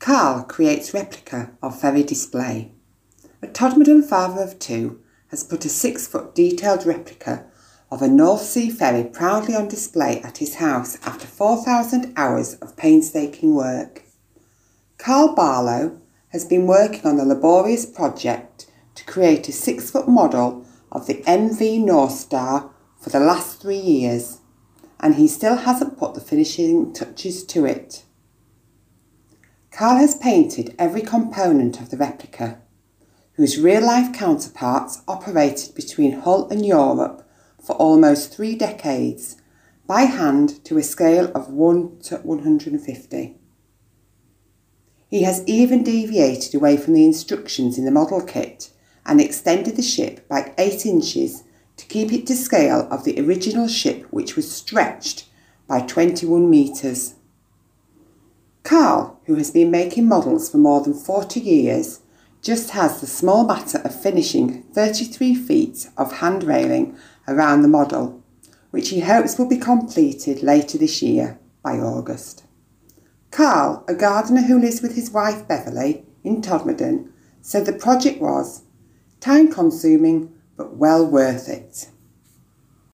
Carl creates replica of ferry display. A Todmorden father of two has put a 6-foot detailed replica of a North Sea ferry proudly on display at his house after 4,000 hours of painstaking work. Carl Barlow has been working on the laborious project to create a 6-foot model of the MV North Star for the last 3 years, and he still hasn't put the finishing touches to it. Carl has painted every component of the replica, whose real-life counterparts operated between Hull and Europe for almost 3 decades, by hand to a scale of 1 to 150. He has even deviated away from the instructions in the model kit and extended the ship by 8 inches to keep it to scale of the original ship, which was stretched by 21 metres. Carl, who has been making models for more than 40 years, just has the small matter of finishing 33 feet of hand railing around the model, which he hopes will be completed later this year, by August. Carl, a gardener who lives with his wife Beverly in Todmorden, said the project was time-consuming but well worth it.